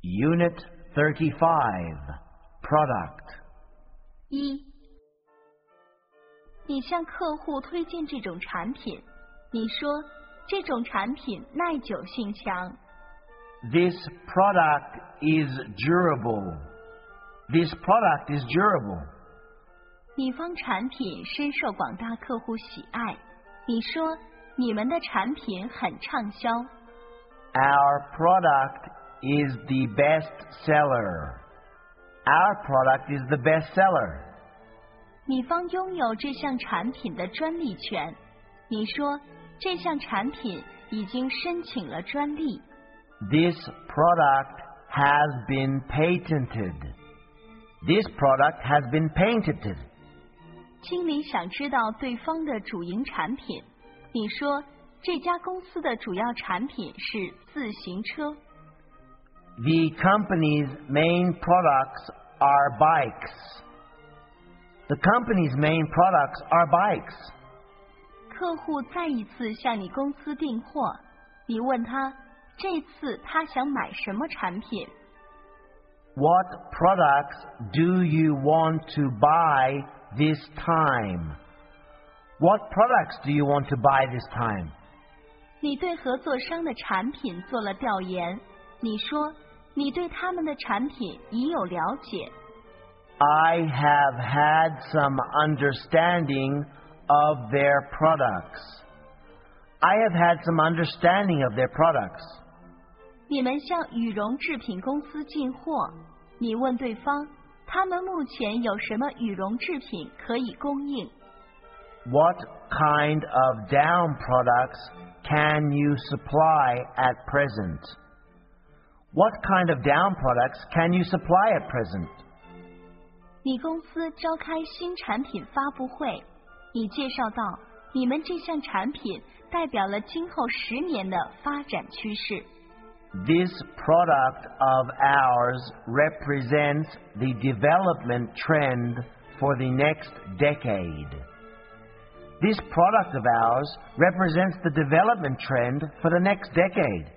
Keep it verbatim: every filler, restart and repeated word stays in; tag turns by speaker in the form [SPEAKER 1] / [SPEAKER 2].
[SPEAKER 1] Unit thirty-five, Product.
[SPEAKER 2] 一，你向客户推荐这种产品，你说这种产品耐久性强。
[SPEAKER 1] This product is durable. This product is durable.
[SPEAKER 2] 你方产品深受广大客户喜爱，你说你们的产品很畅销。
[SPEAKER 1] Our product is the best seller. Our product is the best seller.
[SPEAKER 2] 你方拥有这项产品的专利权，你说这项产品已经申请了专利。
[SPEAKER 1] This product has been patented. This product has been patented.
[SPEAKER 2] 经理想知道对方的主营产品，你说这家公司的主要产品是自行车。
[SPEAKER 1] The company's main products are bikes. The company's main products are bikes.
[SPEAKER 2] 客户再一次向你公司订货，你问他这次他想买什么产品。
[SPEAKER 1] What products do you want to buy this time? What products do you want to buy this time?
[SPEAKER 2] 你对合作商的产品做了调研，你说你对他们的产品已有了解。
[SPEAKER 1] I have had some understanding of their products. I have had some understanding of their products.
[SPEAKER 2] 你们向羽绒制品公司进货，你问对方，他们目前有什么羽绒制品可以供应？
[SPEAKER 1] What kind of down products can you supply at present? What kind of down products can you supply at present?
[SPEAKER 2] 你公司召开新产品发布会，你介绍到你们这项产品代表了今后十年的发展趋势。
[SPEAKER 1] This product of ours represents the development trend for the next decade. This product of ours represents the development trend for the next decade.